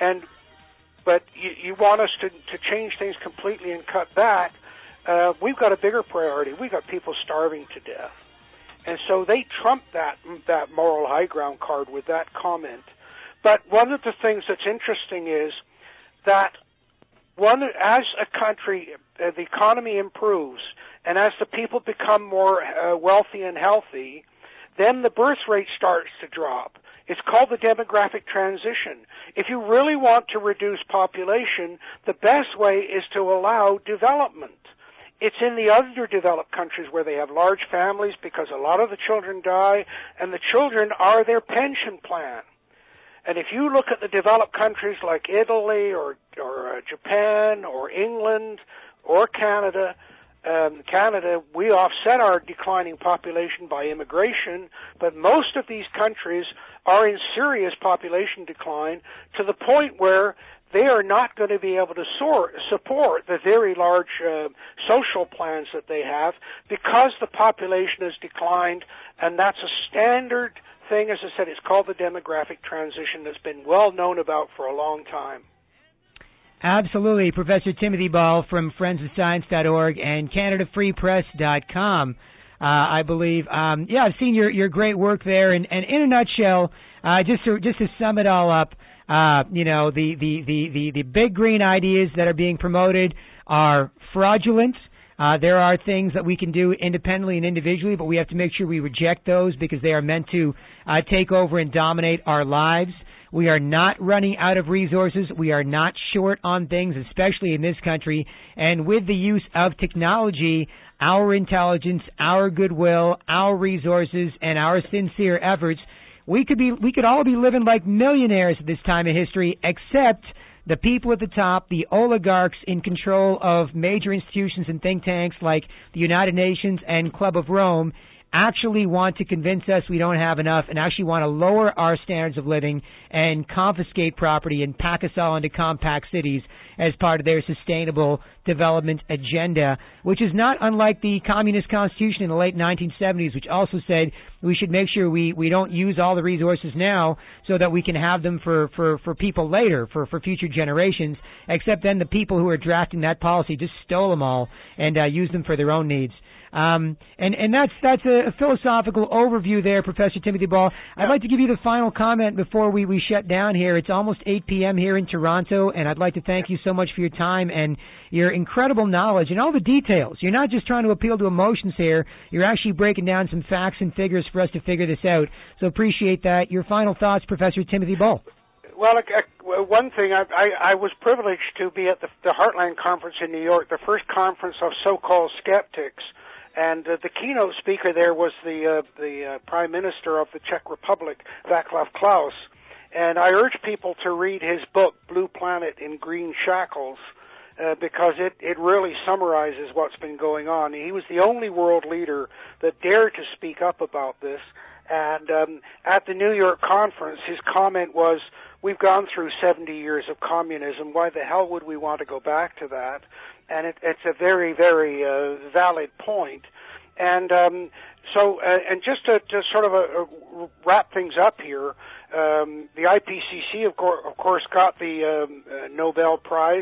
But you want us to change things completely and cut back. We've got a bigger priority. We've got people starving to death. And so they trumped that moral high ground card with that comment. But one of the things that's interesting is that as a country, the economy improves, and as the people become more wealthy and healthy, then the birth rate starts to drop. It's called the demographic transition. If you really want to reduce population, the best way is to allow development. It's in the underdeveloped countries where they have large families because a lot of the children die, and the children are their pension plan. And if you look at the developed countries like Italy or Japan or England or Canada, we offset our declining population by immigration, but most of these countries are in serious population decline to the point where they are not going to be able to support the very large social plans that they have because the population has declined, and that's a standard thing. As I said, it's called the demographic transition that's been well known about for a long time. Absolutely. Professor Timothy Ball from friendsofscience.org and CanadaFreePress.com. I believe. I've seen your great work there, and in a nutshell, just to sum it all up, the big green ideas that are being promoted are fraudulent. There are things that we can do independently and individually, but we have to make sure we reject those because they are meant to take over and dominate our lives. We are not running out of resources. We are not short on things, especially in this country. And with the use of technology, our intelligence, our goodwill, our resources, and our sincere efforts, we could all be living like millionaires at this time in history, except the people at the top, the oligarchs in control of major institutions and think tanks like the United Nations and Club of Rome, actually want to convince us we don't have enough and actually want to lower our standards of living and confiscate property and pack us all into compact cities as part of their sustainable development agenda, which is not unlike the Communist Constitution in the late 1970s, which also said we should make sure we don't use all the resources now so that we can have them for people later, for future generations, except then the people who are drafting that policy just stole them all and used them for their own needs. And that's a philosophical overview there, Professor Timothy Ball. I'd like to give you the final comment before we shut down here. It's almost 8 p.m. here in Toronto, and I'd like to thank you so much for your time and your incredible knowledge and all the details. You're not just trying to appeal to emotions here. You're actually breaking down some facts and figures for us to figure this out. So appreciate that. Your final thoughts, Professor Timothy Ball. Well, one thing, I was privileged to be at the Heartland Conference in New York, the first conference of so-called skeptics. And the keynote speaker there was the Prime Minister of the Czech Republic, Václav Klaus. And I urge people to read his book, Blue Planet in Green Shackles, because it really summarizes what's been going on. He was the only world leader that dared to speak up about this. And at the New York conference, his comment was, we've gone through 70 years of communism. Why the hell would we want to go back to that? And it's a very, very valid point. And so just to sort of wrap things up here, the IPCC, of course, got the Nobel Prize.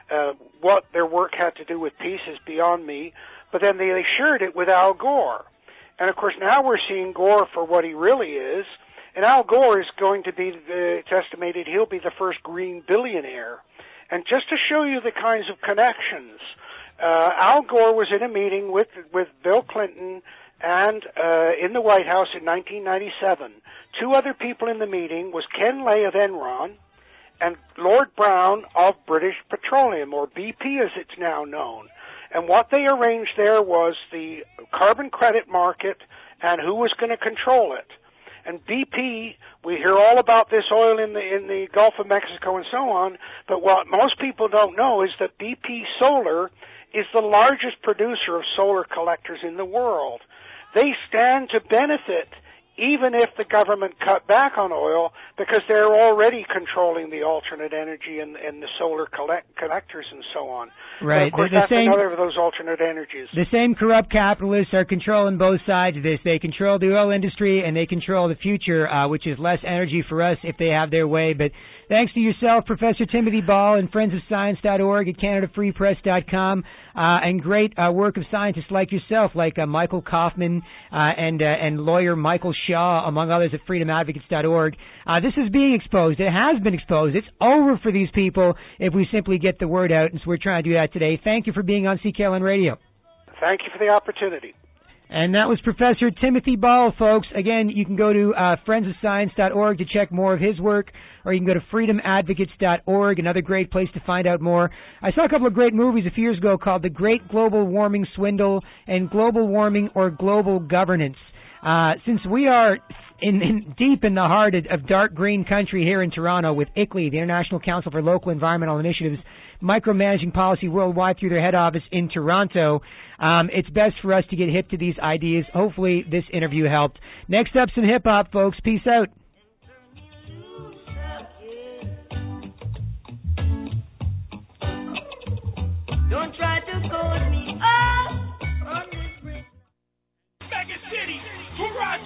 What their work had to do with peace is beyond me. But then they shared it with Al Gore. And, of course, now we're seeing Gore for what he really is. And Al Gore is going to be, it's estimated he'll be the first green billionaire. And just to show you the kinds of connections, Al Gore was in a meeting with Bill Clinton and in the White House in 1997. Two other people in the meeting was Ken Lay of Enron and Lord Brown of British Petroleum, or BP as it's now known. And what they arranged there was the carbon credit market and who was going to control it. And BP, we hear all about this oil in the Gulf of Mexico and so on, but what most people don't know is that BP Solar is the largest producer of solar collectors in the world. They stand to benefit even if the government cut back on oil, because they're already controlling the alternate energy and the solar collectors and so on. Right. But of course, that's another of those alternate energies. The same corrupt capitalists are controlling both sides of this. They control the oil industry and they control the future, which is less energy for us if they have their way. But thanks to yourself, Professor Timothy Ball, and friendsofscience.org at CanadaFreePress.com, and great work of scientists like yourself, like Michael Kaufman and lawyer Michael Shaw, among others, at FreedomAdvocates.org. This this is being exposed. It has been exposed. It's over for these people if we simply get the word out, and so we're trying to do that today. Thank you for being on CKLN Radio. Thank you for the opportunity. And that was Professor Timothy Ball, folks. Again, you can go to friendsofscience.org to check more of his work, or you can go to freedomadvocates.org, another great place to find out more. I saw a couple of great movies a few years ago called The Great Global Warming Swindle and Global Warming or Global Governance. Since we are deep in the heart of dark green country here in Toronto with ICLEI, the International Council for Local Environmental Initiatives, micromanaging policy worldwide through their head office in Toronto, it's best for us to get hip to these ideas. Hopefully this interview helped. Next up, some hip-hop, folks. Peace out. Don't try to go